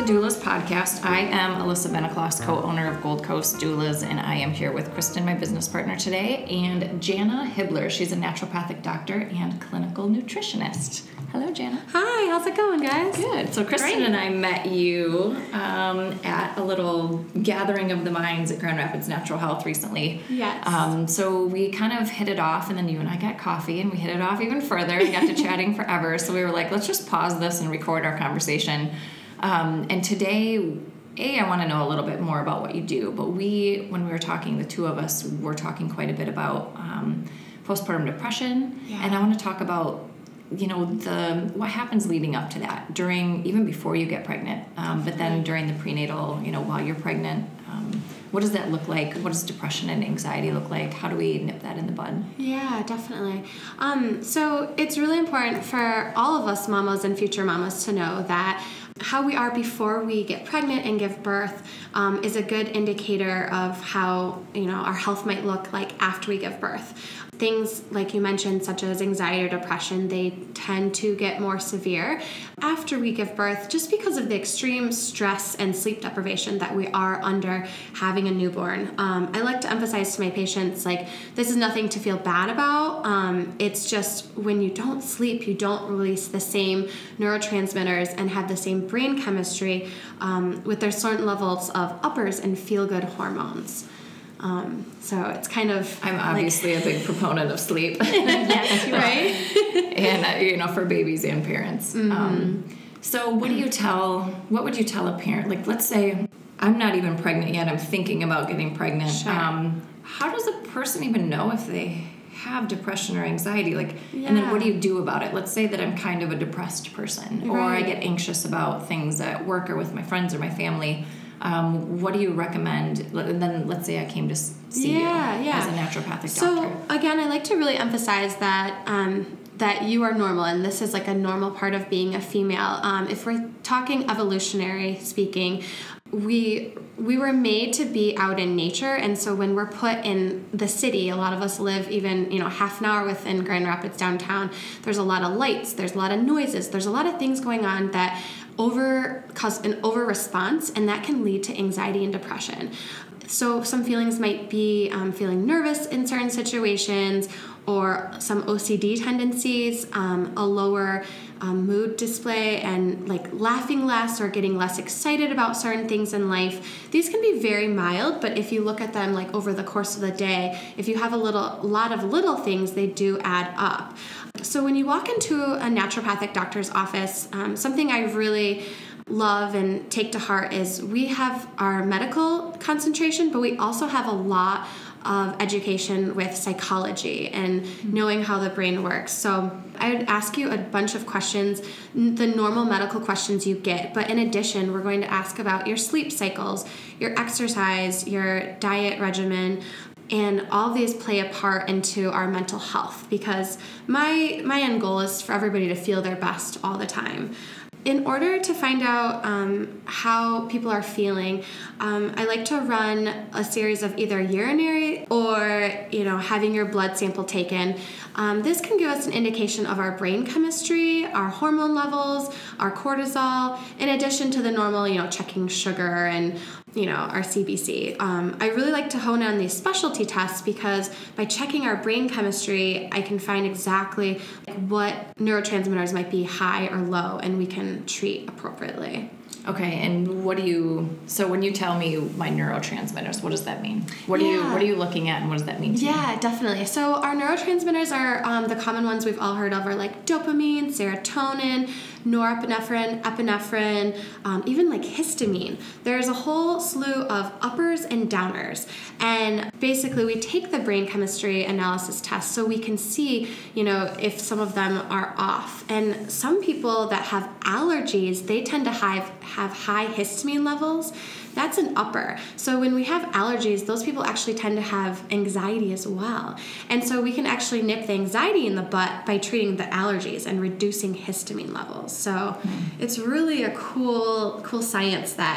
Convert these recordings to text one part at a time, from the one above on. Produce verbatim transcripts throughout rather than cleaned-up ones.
Doulas podcast. I am Alyssa Benacloss, co-owner of Gold Coast Doulas, and I am here with Kristen, my business partner today, and Jana Hibbler. She's a naturopathic doctor and clinical nutritionist. Hello, Jana. Hi, how's it going, guys? Good. So Kristen Great. and I met you um, at a little gathering of the minds at Grand Rapids Natural Health recently. Yes. Um, so we kind of hit it off, and then you and I got coffee, and we hit it off even further and got to chatting forever. So we were like, let's just pause this and record our conversation. Um, and today, A, I want to know a little bit more about what you do. But we, when we were talking, the two of us were talking quite a bit about um, postpartum depression. Yeah. And I want to talk about you know, the what happens leading up to that, during, even before you get pregnant, um, but then during the prenatal, you know, while you're pregnant, um, what does that look like? What does depression and anxiety look like? How do we nip that in the bud? Yeah, definitely. Um, so it's really important for all of us mamas and future mamas to know that how we are before we get pregnant and give birth um, is a good indicator of how, you know, our health might look like after we give birth. Things like you mentioned, such as anxiety or depression, they tend to get more severe after we give birth just because of the extreme stress and sleep deprivation that we are under having a newborn. Um, I like to emphasize to my patients, like, this is nothing to feel bad about. Um, it's just when you don't sleep, you don't release the same neurotransmitters and have the same brain chemistry um, with their certain levels of uppers and feel-good hormones. Um, so it's kind of I'm obviously like, a big proponent of sleep. Yes, right? And, uh, you know, for babies and parents. Mm-hmm. Um, so what do you tell, what would you tell a parent? Like, let's say I'm not even pregnant yet. I'm thinking about getting pregnant. Sure. Um, how does a person even know if they have depression or anxiety? Like, yeah. And then what do you do about it? Let's say that I'm kind of a depressed person, right. or I get anxious about things at work or with my friends or my family. Um, what do you recommend? And then let's say I came to see yeah, you yeah. as a naturopathic so, doctor. So again, I like to really emphasize that um, that you are normal, and this is like a normal part of being a female. Um, if we're talking evolutionary speaking, we we were made to be out in nature, and so when we're put in the city, a lot of us live even, you know, half an hour within Grand Rapids downtown. There's a lot of lights, there's a lot of noises, there's a lot of things going on that over cause an over response, and that can lead to anxiety and depression. So some feelings might be um, feeling nervous in certain situations, or some O C D tendencies, um, a lower um, mood display, and like laughing less or getting less excited about certain things in life. These can be very mild, but if you look at them like over the course of the day, if you have a little, lot of little things, they do add up. So when you walk into a naturopathic doctor's office, um, something I really love and take to heart is we have our medical concentration, but we also have a lot of education with psychology and knowing how the brain works. So I would ask you a bunch of questions, the normal medical questions you get, but in addition, we're going to ask about your sleep cycles, your exercise, your diet regimen, and all these play a part into our mental health, because my my end goal is for everybody to feel their best all the time. In order to find out um, how people are feeling, um, I like to run a series of either urinary or, you know, having your blood sample taken. Um, this can give us an indication of our brain chemistry, our hormone levels, our cortisol, in addition to the normal, you know, checking sugar and, you know, our C B C. Um, I really like to hone on these specialty tests because by checking our brain chemistry, I can find exactly what neurotransmitters might be high or low, and we can treat appropriately. Okay, and what do you, so when you tell me my neurotransmitters, what does that mean? What yeah. are you what are you looking at, and what does that mean to Yeah, you? definitely. So our neurotransmitters are um, the common ones we've all heard of are like dopamine, serotonin, norepinephrine, epinephrine, um, even like histamine. There's a whole slew of uppers and downers. And basically we take the brain chemistry analysis test so we can see, you know, if some of them are off. And some people that have allergies, they tend to have, have high histamine levels. That's an upper. So when we have allergies, those people actually tend to have anxiety as well. And so we can actually nip the anxiety in the butt by treating the allergies and reducing histamine levels. So mm. it's really a cool, cool science that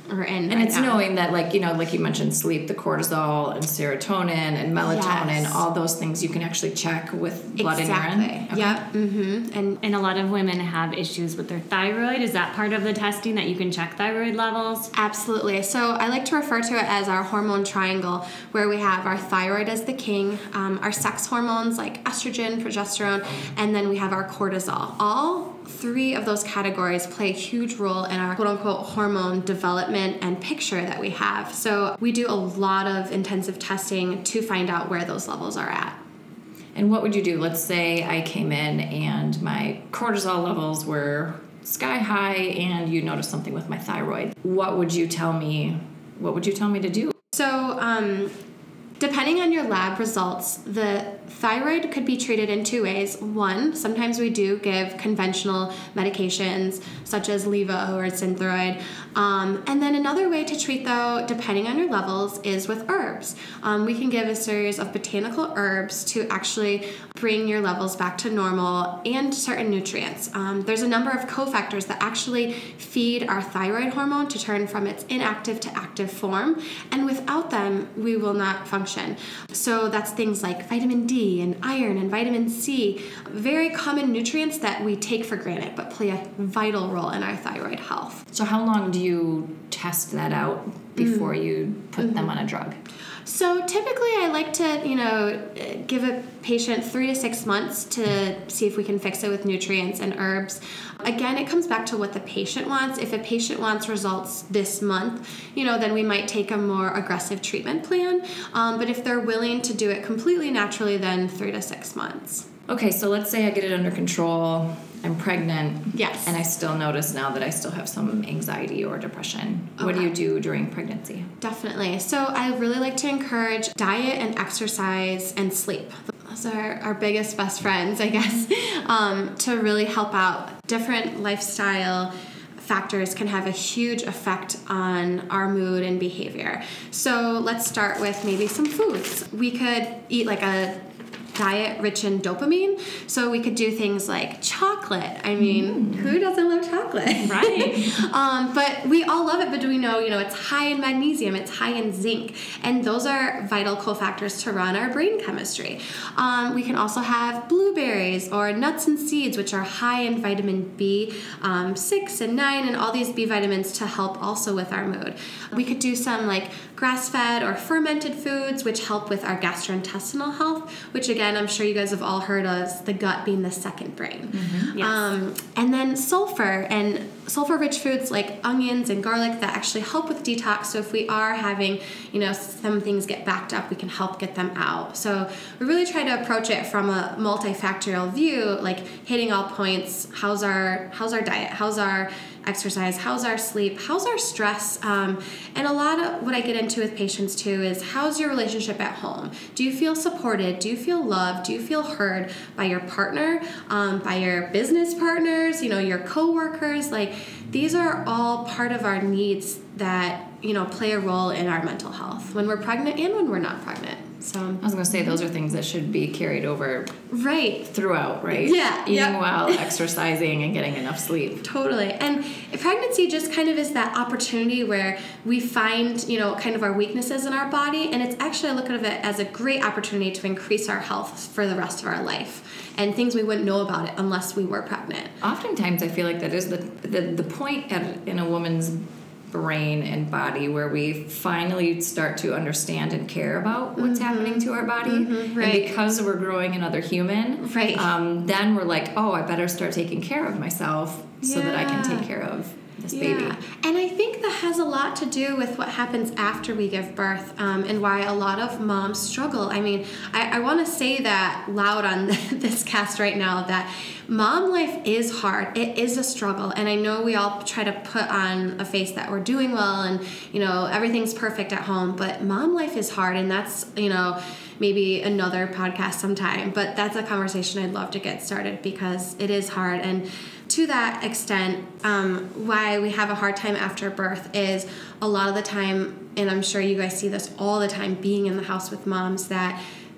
are in And right it's now. knowing that, like, you know, like you mentioned, sleep, the cortisol and serotonin and melatonin, Yes. all those things you can actually check with blood Exactly. in urine. Okay. Yep. Mm-hmm. And And a lot of women have issues with their thyroid. Is that part of the testing that you can check thyroid levels? absolutely. So I like to refer to it as our hormone triangle, where we have our thyroid as the king, um, our sex hormones like estrogen, progesterone, and then we have our cortisol. All three of those categories play a huge role in our quote-unquote hormone development and picture that we have. So we do a lot of intensive testing to find out where those levels are at. And what would you do? Let's say I came in and my cortisol levels were sky high and you noticed something with my thyroid. What would you tell me? What would you tell me to do? So, um, depending on your lab results, the thyroid could be treated in two ways. One, sometimes we do give conventional medications such as Levo or Synthroid. Um, and then another way to treat, though, depending on your levels, is with herbs. Um, we can give a series of botanical herbs to actually bring your levels back to normal and certain nutrients. Um, there's a number of cofactors that actually feed our thyroid hormone to turn from its inactive to active form. And without them, we will not function. So that's things like vitamin D and iron and vitamin C, very common nutrients that we take for granted but play a vital role in our thyroid health. So how long do you test that out before mm. you put mm-hmm. them on a drug? So typically I like to, you know, give a patient three to six months to see if we can fix it with nutrients and herbs. Again, it comes back to what the patient wants. If a patient wants results this month, you know, then we might take a more aggressive treatment plan. Um, but if they're willing to do it completely naturally, then three to six months. Okay, so let's say I get it under control, I'm pregnant, yes, and I still notice now that I still have some anxiety or depression. Okay. What do you do during pregnancy? Definitely. So I really like to encourage diet and exercise and sleep. Those are our biggest best friends, I guess, um, to really help out. Different lifestyle factors can have a huge effect on our mood and behavior. So let's start with maybe some foods. We could eat like a diet rich in dopamine, so we could do things like chocolate. I mean, mm. who doesn't love chocolate? Right. um, but we all love it, but do we know, you know, it's high in magnesium, it's high in zinc, and those are vital cofactors to run our brain chemistry. Um, we can also have blueberries or nuts and seeds, which are high in vitamin B um, six and nine, and all these B vitamins to help also with our mood. We could do some like grass-fed or fermented foods, which help with our gastrointestinal health, which again, I'm sure you guys have all heard of the gut being the second brain. Mm-hmm. Yes. Um, and then sulfur and sulfur-rich foods like onions and garlic that actually help with detox. So if we are having, you know, some things get backed up, we can help get them out. So we really try to approach it from a multifactorial view, like hitting all points. How's our how's our diet? How's our exercise? How's our sleep? How's our stress? Um, and a lot of what I get into with patients too is, how's your relationship at home? Do you feel supported? Do you feel loved? Do you feel heard by your partner, um, by your business partners, you know, your coworkers? Like, these are all part of our needs that, you know, play a role in our mental health when we're pregnant and when we're not pregnant. So I was going to say, those are things that should be carried over right throughout, right? Yeah. Eating yep. well, exercising, and getting enough sleep. Totally. And pregnancy just kind of is that opportunity where we find, you know, kind of our weaknesses in our body, and it's actually, I look at it as a great opportunity to increase our health for the rest of our life, and things we wouldn't know about it unless we were pregnant. Oftentimes, I feel like that is the the, the point at, in a woman's brain and body where we finally start to understand and care about what's mm-hmm. happening to our body. Mm-hmm, right. And because we're growing another human, right. um, then we're like, oh, I better start taking care of myself so yeah. that I can take care of this yeah. baby. And I think that has a lot to do with what happens after we give birth, um, and why a lot of moms struggle. I mean, I, I want to say that loud on this cast right now, that mom life is hard. It is a struggle. And I know we all try to put on a face that we're doing well and, you know, everything's perfect at home, but mom life is hard. And that's, you know, maybe another podcast sometime, but that's a conversation I'd love to get started, because it is hard. And to that extent, um, why we have a hard time after birth is a lot of the time, and I'm sure you guys see this all the time being in the house with moms, that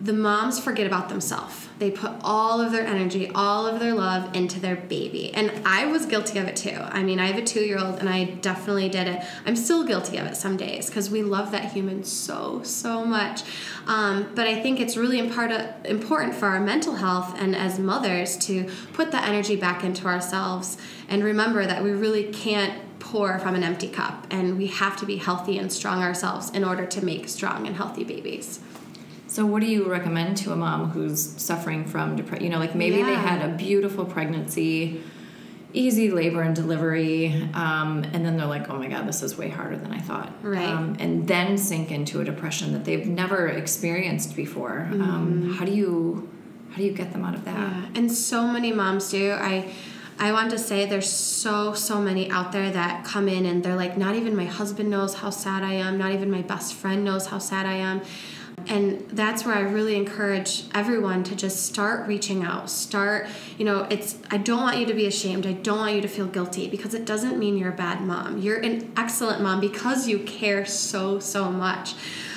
the moms forget about themselves. They put all of their energy, all of their love into their baby. And I was guilty of it too. I mean, I have a two-year-old and I definitely did it. I'm still guilty of it some days because we love that human so, so much. Um, but I think it's really impart- important for our mental health and as mothers to put that energy back into ourselves and remember that we really can't pour from an empty cup, and we have to be healthy and strong ourselves in order to make strong and healthy babies. So what do you recommend to a mom who's suffering from depression? You know, like maybe Yeah. they had a beautiful pregnancy, easy labor and delivery, um, and then they're like, oh my God, this is way harder than I thought. Right. Um, and then sink into a depression that they've never experienced before. Mm-hmm. Um, how do you how do you get them out of that? Yeah. And so many moms do. I I want to say there's so, so many out there that come in and they're like, not even my husband knows how sad I am. Not even my best friend knows how sad I am. And that's where I really encourage everyone to just start reaching out. Start, you know, it's, I don't want you to be ashamed. I don't want you to feel guilty because it doesn't mean you're a bad mom. You're an excellent mom because you care so, so much.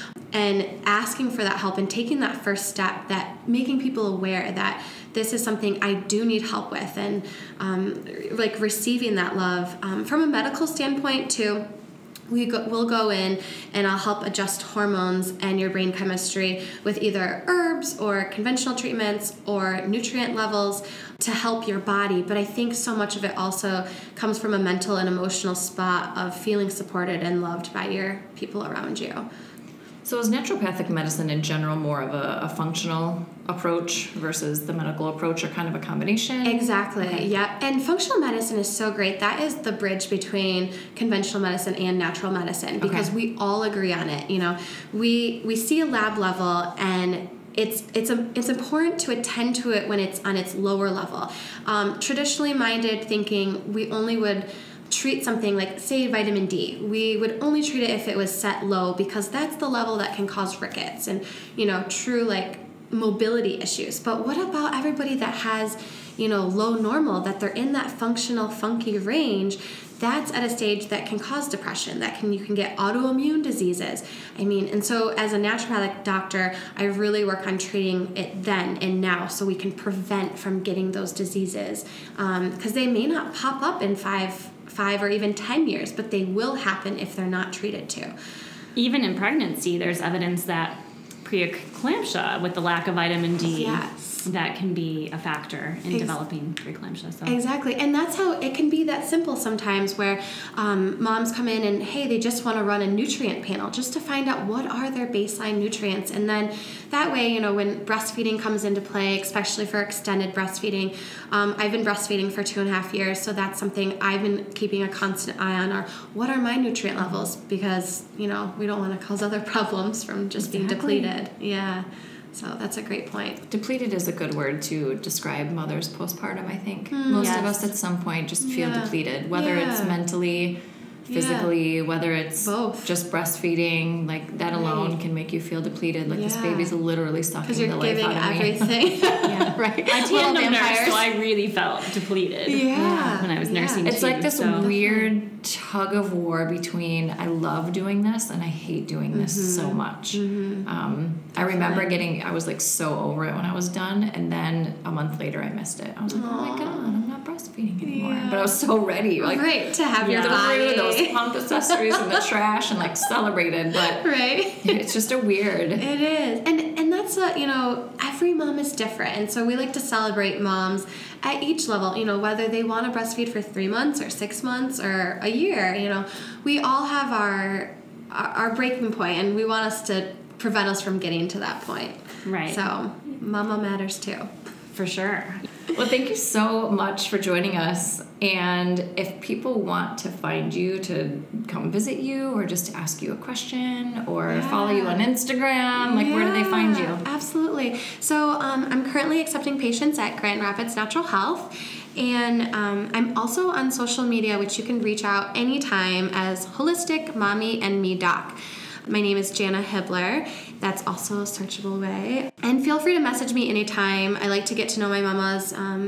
And asking for that help and taking that first step, that making people aware that this is something I do need help with, and um, like receiving that love. Um, from a medical standpoint too, we go, we'll go in and I'll help adjust hormones and your brain chemistry with either herbs or conventional treatments or nutrient levels to help your body. But I think so much of it also comes from a mental and emotional spot of feeling supported and loved by your people around you. So is naturopathic medicine in general more of a, a functional approach versus the medical approach, or kind of a combination? Exactly, Okay. yep. And functional medicine is so great. That is the bridge between conventional medicine and natural medicine because Okay. we all agree on it. You know, we we see a lab level and It's it's a, it's important to attend to it when it's on its lower level. Um, traditionally minded thinking, we only would treat something like, say, vitamin D. We would only treat it if it was set low because that's the level that can cause rickets and, you know, true like mobility issues. But what about everybody that has, you know, low normal, that they're in that functional funky range? That's at a stage that can cause depression, that can you can get autoimmune diseases. I mean, and so as a naturopathic doctor, I really work on treating it then and now so we can prevent from getting those diseases because um, they may not pop up in five, five or even ten years, but they will happen if they're not treated too. Even in pregnancy, there's evidence that preeclampsia with the lack of vitamin D, Yes. that can be a factor in Ex- developing preeclampsia. So. Exactly. And that's how it can be that simple sometimes where um, moms come in and, hey, they just want to run a nutrient panel just to find out what are their baseline nutrients. And then that way, you know, when breastfeeding comes into play, especially for extended breastfeeding, um, I've been breastfeeding for two and a half years. So that's something I've been keeping a constant eye on, or what are my nutrient levels? Because, you know, we don't want to cause other problems from just being Exactly. depleted. Yeah. So that's a great point. Depleted is a good word to describe mothers postpartum, I think. Most of Yes. us at some point just feel Yeah. depleted, whether it's Yeah. mentally, physically, whether it's Both. just breastfeeding, like that alone Right. can make you feel depleted. Like this Yeah. baby's literally sucking Because the you're life giving out of me. everything. Yeah. Right. I Little tandem nurse, vampires. so I really felt depleted Yeah. when I was Yeah. nursing It's too, like this so. weird tug of war between I love doing this and I hate doing this so much. Um, I remember getting, I was like so over it when I was done, and then a month later I missed it. I was like, oh my God, I'm not breastfeeding anymore. Yeah. But I was so ready, like Right, to have your Yeah. body. threw those pump accessories in the trash and like celebrated. But Right. it's just a weird. It is. And and that's a, you know, every mom is different. And so we like to celebrate moms at each level, you know, whether they want to breastfeed for three months or six months or a year, you know, we all have our our, our breaking point, and we want us to prevent us from getting to that point. Right. So mama matters too. For sure. Well, thank you so much for joining us. And if people want to find you to come visit you, or just to ask you a question, or Yeah. follow you on Instagram, like where do they find you? Yeah, Absolutely. So um, I'm currently accepting patients at Grand Rapids Natural Health. And um, I'm also on social media, which you can reach out anytime as Holistic Mommy and Me Doc. My name is Jana Hibbler. That's also a searchable way. And feel free to message me anytime. I like to get to know my mamas. Um,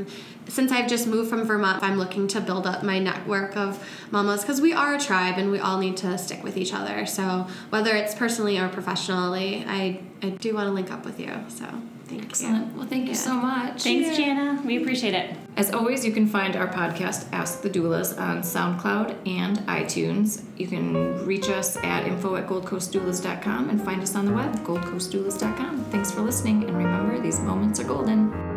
since I've just moved from Vermont, I'm looking to build up my network of mamas because we are a tribe and we all need to stick with each other. So whether it's personally or professionally, I, I do want to link up with you. So thank Excellent. you. Well, thank you Yeah. so much. Thanks, Jana. We appreciate it. As always, you can find our podcast, Ask the Doulas, on SoundCloud and iTunes. You can reach us at info at gold coast doulas dot com and find us on the web, gold coast doulas dot com. Thanks for listening, and remember, these moments are golden.